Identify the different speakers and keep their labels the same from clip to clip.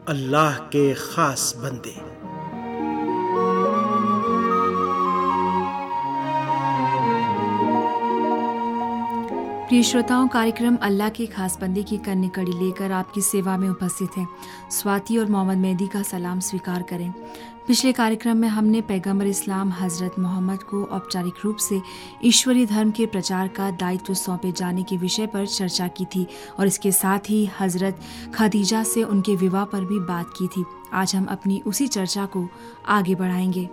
Speaker 1: अल्लाह के खास बंदे।
Speaker 2: प्रिय श्रोताओं, कार्यक्रम अल्लाह के खास बंदे की कन्या कड़ी लेकर आपकी सेवा में उपस्थित है। स्वाति और मोहम्मद मेहदी का सलाम स्वीकार करें। पिछले कार्यक्रम में हमने पैगंबर इस्लाम हज़रत मोहम्मद को औपचारिक रूप से ईश्वरीय धर्म के प्रचार का दायित्व सौंपे जाने के विषय पर चर्चा की थी और इसके साथ ही हज़रत खदीजा से उनके विवाह पर भी बात की थी। आज हम अपनी उसी चर्चा को आगे बढ़ाएंगे।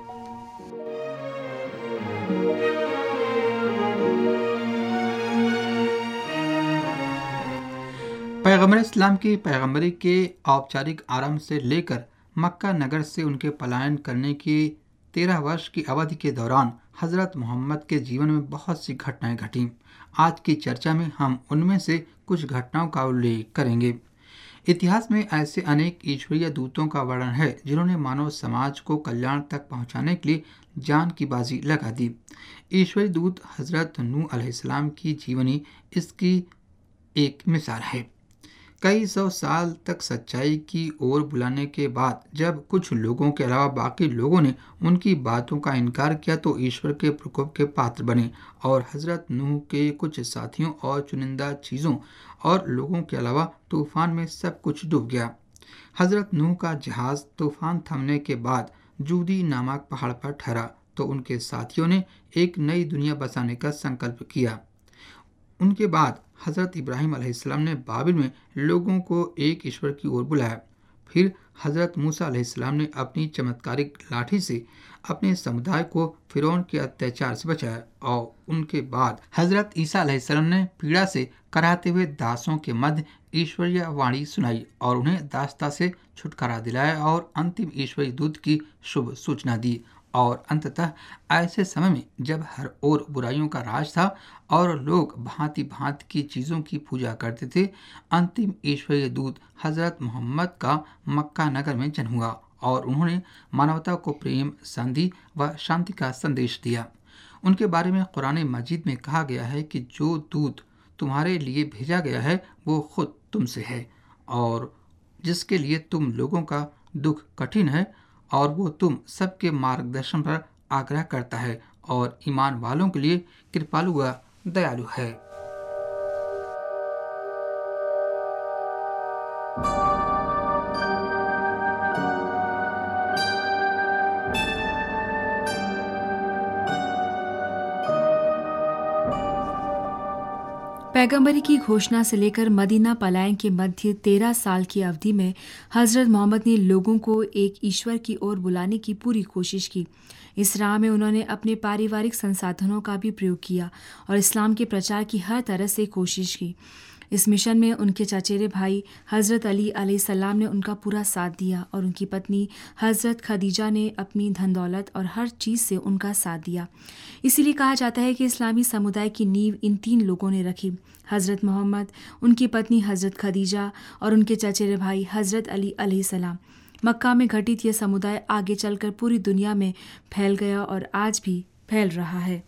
Speaker 3: पैगंबर इस्लाम की पैगंबरी के औपचारिक आरंभ से लेकर मक्का नगर से उनके पलायन करने की 13 वर्ष की अवधि के दौरान हज़रत मोहम्मद के जीवन में बहुत सी घटनाएं घटीं। आज की चर्चा में हम उनमें से कुछ घटनाओं का उल्लेख करेंगे। इतिहास में ऐसे अनेक ईश्वरीय दूतों का वर्णन है जिन्होंने मानव समाज को कल्याण तक पहुंचाने के लिए जान की बाजी लगा दी। ईश्वरीय दूत हज़रत नूह अलैहिस्सलाम की जीवनी इसकी एक मिसाल है। कई सौ साल तक सच्चाई की ओर बुलाने के बाद जब कुछ लोगों के अलावा बाकी लोगों ने उनकी बातों का इनकार किया तो ईश्वर के प्रकोप के पात्र बने और हज़रत नूह के कुछ साथियों और चुनिंदा चीज़ों और लोगों के अलावा तूफान में सब कुछ डूब गया। हज़रत नूह का जहाज़ तूफान थमने के बाद जूदी नामक पहाड़ पर ठहरा तो उनके साथियों ने एक नई दुनिया बसाने का संकल्प किया। उनके बाद हज़रत इब्राहिम अलैहिस्सलाम ने बाबिल में लोगों को एक ईश्वर की ओर बुलाया। फिर हज़रत मूसा अलैहिस्सलाम ने अपनी चमत्कारिक लाठी से अपने समुदाय को फिरौन के अत्याचार से बचाया और उनके बाद हज़रत ईसा अलैहिस्सलाम ने पीड़ा से कराहते हुए दासों के मध्य ईश्वरीय वाणी सुनाई और उन्हें दासता से छुटकारा दिलाया और अंतिम ईश्वरीय दूत की शुभ सूचना दी। और अंततः ऐसे समय में जब हर ओर बुराइयों का राज था और लोग भांति भांति की चीज़ों की पूजा करते थे, अंतिम ईश्वरीय दूत हज़रत मोहम्मद का मक्का नगर में जन्म हुआ और उन्होंने मानवता को प्रेम, संधि व शांति का संदेश दिया। उनके बारे में कुरान मजीद में कहा गया है कि जो दूत तुम्हारे लिए भेजा गया है वो खुद तुमसे है और जिसके लिए तुम लोगों का दुख कठिन है और वो तुम सबके मार्गदर्शन पर आग्रह करता है और ईमान वालों के लिए कृपालु व दयालु है।
Speaker 2: पैगंबरी की घोषणा से लेकर मदीना पलायन के मध्य 13 साल की अवधि में हज़रत मोहम्मद ने लोगों को एक ईश्वर की ओर बुलाने की पूरी कोशिश की। इस राह में उन्होंने अपने पारिवारिक संसाधनों का भी प्रयोग किया और इस्लाम के प्रचार की हर तरह से कोशिश की। इस मिशन में उनके चचेरे भाई हज़रत अली अलैहिस्सलाम ने उनका पूरा साथ दिया और उनकी पत्नी हज़रत खदीजा ने अपनी धन दौलत और हर चीज़ से उनका साथ दिया। इसीलिए कहा जाता है कि इस्लामी समुदाय की नींव इन 3 लोगों ने रखी: हज़रत मोहम्मद, उनकी पत्नी हज़रत खदीजा और उनके चचेरे भाई हज़रत अली अलैहिस्सलाम। मक्का में घटित यह समुदाय आगे चलकर पूरी दुनिया में फैल गया और आज भी फैल रहा है।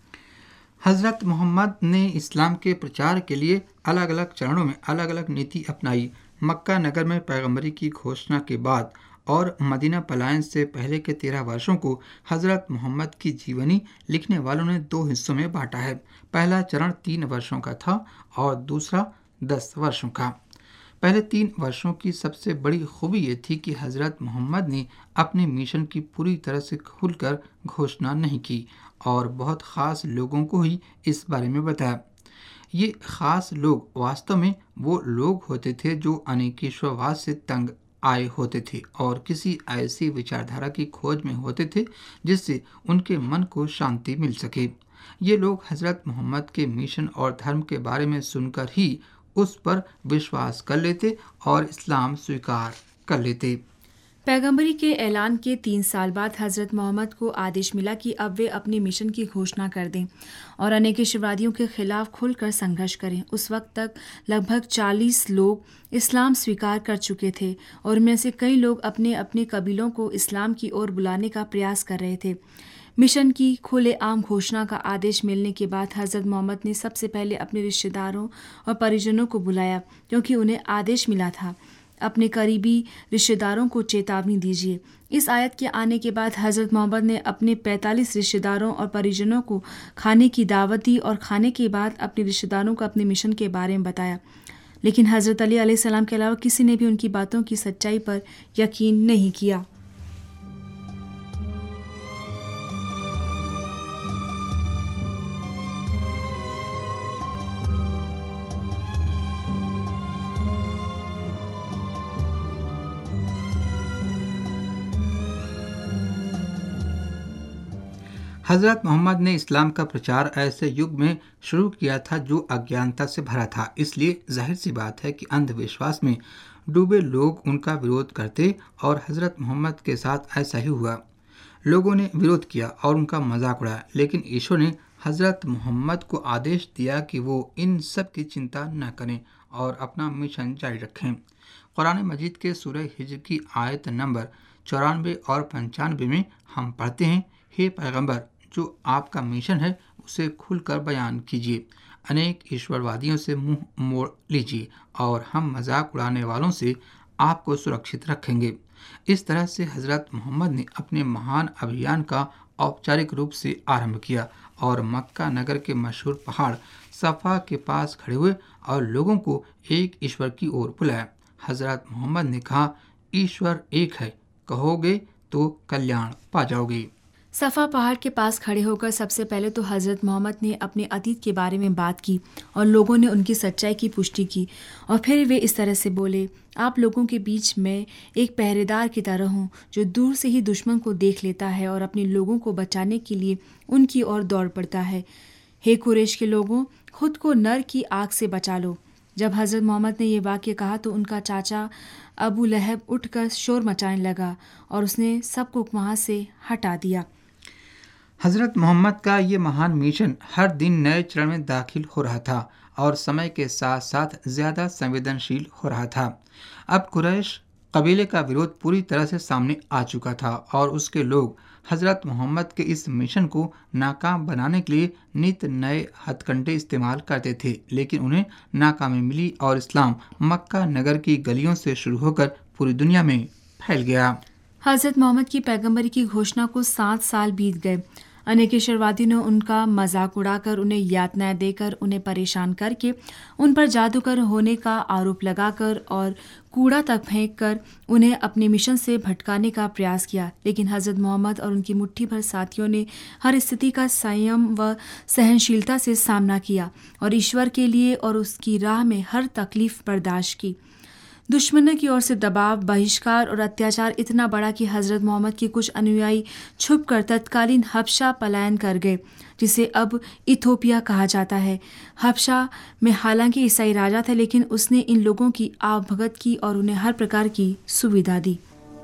Speaker 3: हज़रत मोहम्मद ने इस्लाम के प्रचार के लिए अलग अलग चरणों में अलग अलग नीति अपनाई। मक्का नगर में पैगंबरी की घोषणा के बाद और मदीना पलायन से पहले के 13 वर्षों को हज़रत मोहम्मद की जीवनी लिखने वालों ने 2 हिस्सों में बांटा है। पहला चरण 3 वर्षों का था और दूसरा 10 वर्षों का। पहले 3 वर्षों की सबसे बड़ी खूबी ये थी कि हज़रत मोहम्मद ने अपने मिशन की पूरी तरह से खुलकर घोषणा नहीं की और बहुत ख़ास लोगों को ही इस बारे में बताया। ये ख़ास लोग वास्तव में वो लोग होते थे जो अनेकेश्वरवाद से तंग आए होते थे और किसी ऐसी विचारधारा की खोज में होते थे जिससे उनके मन को शांति मिल सके। ये लोग हज़रत मोहम्मद के मिशन और धर्म के बारे में सुनकर ही उस पर विश्वास कर लेते और इस्लाम स्वीकार कर लेते।
Speaker 2: पैगंबरी के ऐलान के 3 साल बाद हज़रत मोहम्मद को आदेश मिला कि अब वे अपने मिशन की घोषणा कर दें और अनेकेश्वरवादियों के खिलाफ खुलकर संघर्ष करें। उस वक्त तक लगभग 40 लोग इस्लाम स्वीकार कर चुके थे और उनमें से कई लोग अपने अपने कबीलों को इस्लाम की ओर बुलाने का प्रयास कर रहे थे। मिशन की खुलेआम घोषणा का आदेश मिलने के बाद हज़रत मोहम्मद ने सबसे पहले अपने रिश्तेदारों और परिजनों को बुलाया क्योंकि उन्हें आदेश मिला था। अपने करीबी रिश्तेदारों को चेतावनी दीजिए। इस आयत के आने के बाद हज़रत मोहम्मद ने अपने 45 रिश्तेदारों और परिजनों को खाने की दावत दी और खाने के बाद अपने रिश्तेदारों को अपने मिशन के बारे में बताया। लेकिन हज़रत अली अलैहिस्सलाम के अलावा किसी ने भी उनकी बातों की सच्चाई पर यकीन नहीं किया।
Speaker 3: हज़रत मोहम्मद ने इस्लाम का प्रचार ऐसे युग में शुरू किया था जो अज्ञानता से भरा था। इसलिए जाहिर सी बात है कि अंधविश्वास में डूबे लोग उनका विरोध करते और हज़रत मोहम्मद के साथ ऐसा ही हुआ। लोगों ने विरोध किया और उनका मजाक उड़ाया, लेकिन ईश्वर ने हज़रत मोहम्मद को आदेश दिया कि वो इन सब की चिंता न करें और अपना मिशन जारी रखें। कुरान मजीद के सूरह हिज्र की आयत नंबर 94 और 95 में हम पढ़ते हैं, हे पैगंबर, जो आपका मिशन है उसे खुलकर बयान कीजिए, अनेक ईश्वरवादियों से मुंह मोड़ लीजिए और हम मजाक उड़ाने वालों से आपको सुरक्षित रखेंगे। इस तरह से हज़रत मोहम्मद ने अपने महान अभियान का औपचारिक रूप से आरंभ किया और मक्का नगर के मशहूर पहाड़ सफ़ा के पास खड़े हुए और लोगों को एक ईश्वर की ओर बुलाया। हज़रत मोहम्मद ने कहा, ईश्वर एक है, कहोगे तो कल्याण पा जाओगे।
Speaker 2: सफ़ा पहाड़ के पास खड़े होकर सबसे पहले तो हज़रत मोहम्मद ने अपने अतीत के बारे में बात की और लोगों ने उनकी सच्चाई की पुष्टि की। और फिर वे इस तरह से बोले, आप लोगों के बीच में एक पहरेदार की तरह हूँ जो दूर से ही दुश्मन को देख लेता है और अपने लोगों को बचाने के लिए उनकी ओर दौड़ पड़ता है। हे कुरैश के लोगों, खुद को नर की आग से बचा लो। जब हज़रत मोहम्मद ने ये वाक्य कहा तो उनका चाचा अबू लहब उठकर शोर मचाने लगा और उसने सबको वहाँ से हटा दिया।
Speaker 3: हज़रत मोहम्मद का ये महान मिशन हर दिन नए चरण में दाखिल हो रहा था और समय के साथ साथ ज़्यादा संवेदनशील हो रहा था। अब कुरैश कबीले का विरोध पूरी तरह से सामने आ चुका था और उसके लोग हज़रत मोहम्मद के इस मिशन को नाकाम बनाने के लिए नित नए हथकंडे इस्तेमाल करते थे, लेकिन उन्हें नाकामी मिली और इस्लाम मक्का नगर की गलियों से शुरू होकर पूरी दुनिया में फैल गया।
Speaker 2: हज़रत मोहम्मद की पैगंबरी की घोषणा को 7 साल बीत गए। अनेक ईश्वरवादियों ने उनका मजाक उड़ाकर, उन्हें यातनाएं देकर, उन्हें परेशान करके, उन पर जादूगर होने का आरोप लगाकर और कूड़ा तक फेंक कर उन्हें अपने मिशन से भटकाने का प्रयास किया। लेकिन हज़रत मोहम्मद और उनकी मुट्ठी भर साथियों ने हर स्थिति का संयम व सहनशीलता से सामना किया और ईश्वर के लिए और उसकी राह में हर तकलीफ बर्दाश्त की। दुश्मनों की ओर से दबाव, बहिष्कार और अत्याचार इतना बड़ा कि हज़रत मोहम्मद के कुछ अनुयायी छुपकर तत्कालीन हबशा पलायन कर गए, जिसे अब इथोपिया कहा जाता है। हबशा में हालांकि ईसाई राजा था, लेकिन उसने इन लोगों की आवभगत की और उन्हें हर प्रकार की सुविधा दी।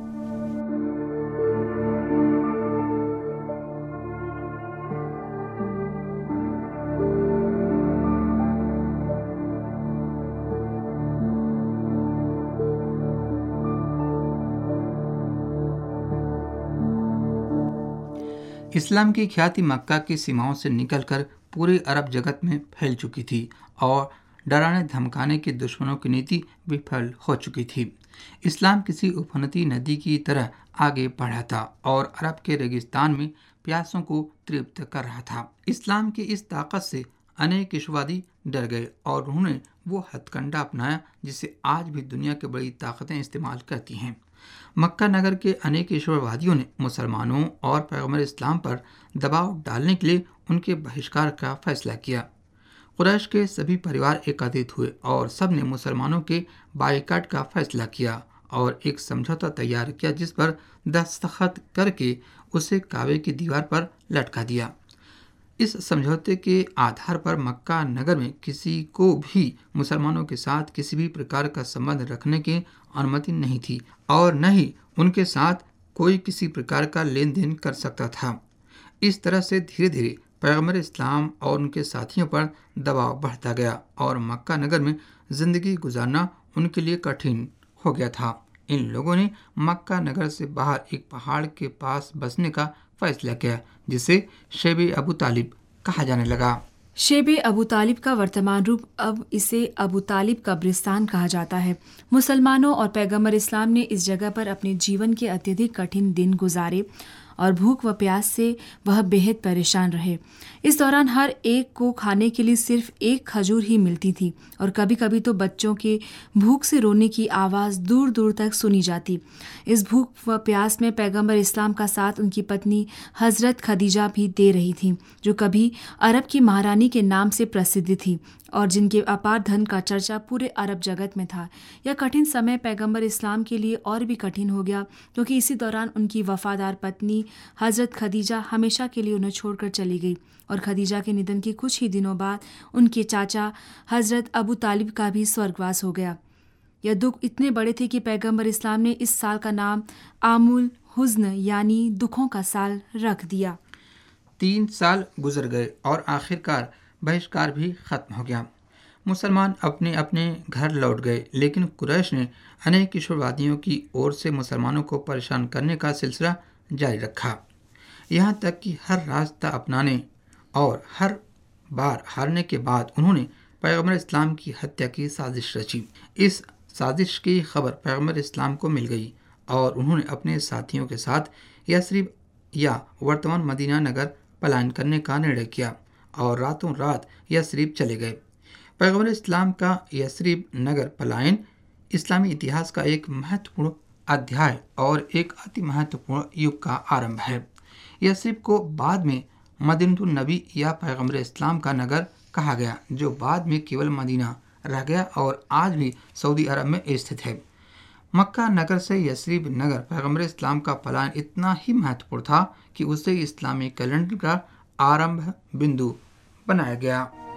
Speaker 3: इस्लाम की ख्याति मक्का की सीमाओं से निकलकर पूरे अरब जगत में फैल चुकी थी और डराने धमकाने के दुश्मनों की नीति विफल हो चुकी थी। इस्लाम किसी उफनती नदी की तरह आगे बढ़ा था और अरब के रेगिस्तान में प्यासों को तृप्त कर रहा था। इस्लाम की इस ताकत से अनेक ईश्वरवादी डर गए और उन्होंने वो हथकंडा अपनाया जिसे आज भी दुनिया की बड़ी ताकतें इस्तेमाल करती हैं। मक्का नगर के अनेक ईश्वरवादियों ने मुसलमानों और पैगंबर इस्लाम पर दबाव डालने के लिए उनके बहिष्कार का फैसला किया। कुरैश के सभी परिवार एकत्रित हुए और सब ने मुसलमानों के बाइकाट का फैसला किया और एक समझौता तैयार किया जिस पर दस्तखत करके उसे काबे की दीवार पर लटका दिया। इस समझौते के आधार पर मक्का नगर में किसी को भी मुसलमानों के साथ किसी भी प्रकार का संबंध रखने की अनुमति नहीं थी और न ही उनके साथ कोई किसी प्रकार का लेन देन कर सकता था। इस तरह से धीरे धीरे पैगंबर इस्लाम और उनके साथियों पर दबाव बढ़ता गया और मक्का नगर में ज़िंदगी गुजारना उनके लिए कठिन हो गया था। इन लोगों ने मक्का नगर से बाहर एक पहाड़ के पास बसने का फैसला किया जिसे शेब अबू तालिब कहा जाने लगा।
Speaker 2: शेबे अबू तालिब का वर्तमान रूप अब इसे अबू तालिब कब्रिस्तान कहा जाता है। मुसलमानों और पैगंबर इस्लाम ने इस जगह पर अपने जीवन के अत्यधिक कठिन दिन गुजारे और भूख व प्यास से वह बेहद परेशान रहे। इस दौरान हर एक को खाने के लिए सिर्फ एक खजूर ही मिलती थी और कभी कभी तो बच्चों के भूख से रोने की आवाज़ दूर दूर तक सुनी जाती। इस भूख व प्यास में पैगंबर इस्लाम का साथ उनकी पत्नी हज़रत खदीजा भी दे रही थी, जो कभी अरब की महारानी के नाम से प्रसिद्ध थी और जिनके अपार धन का चर्चा पूरे अरब जगत में था। यह कठिन समय पैगंबर इस्लाम के लिए और भी कठिन हो गया क्योंकि इसी दौरान उनकी वफादार पत्नी हज़रत खदीजा हमेशा के लिए उन्हें छोड़कर चली गई और खदीजा के निधन के कुछ ही दिनों बाद उनके चाचा हज़रत अबू तालिब का भी स्वर्गवास हो गया। यह दुख इतने बड़े थे कि पैगंबर इस्लाम ने इस साल का नाम आमुल हुज़्न यानी दुखों का साल रख दिया।
Speaker 3: 3 साल गुजर गए और आखिरकार बहिष्कार भी खत्म हो गया। मुसलमान अपने अपने घर लौट गए, लेकिन कुरैश ने अनेक किशोरवादियों की ओर से मुसलमानों को परेशान करने का सिलसिला जारी रखा, यहाँ तक कि हर रास्ता अपनाने और हर बार हारने के बाद उन्होंने पैगंबर इस्लाम की हत्या की साजिश रची। इस साजिश की खबर पैगंबर इस्लाम को मिल गई और उन्होंने अपने साथियों के साथ यस्रिब या वर्तमान मदीना नगर पलायन करने का निर्णय किया और रातों रात यस्रिब चले गए। पैगंबर इस्लाम का यस्रिब नगर पलायन इस्लामी इतिहास का एक महत्वपूर्ण अध्याय और एक अति महत्वपूर्ण युग का आरंभ है। यस्रिब को बाद में मदीनतुन नबी या पैगंबर इस्लाम का नगर कहा गया, जो बाद में केवल मदीना रह गया और आज भी सऊदी अरब में स्थित है। मक्का नगर से यस्रिब नगर पैगंबर इस्लाम का पलायन इतना ही महत्वपूर्ण था कि उसे इस्लामी कैलेंडर का आरंभ बिंदु बनाया गया।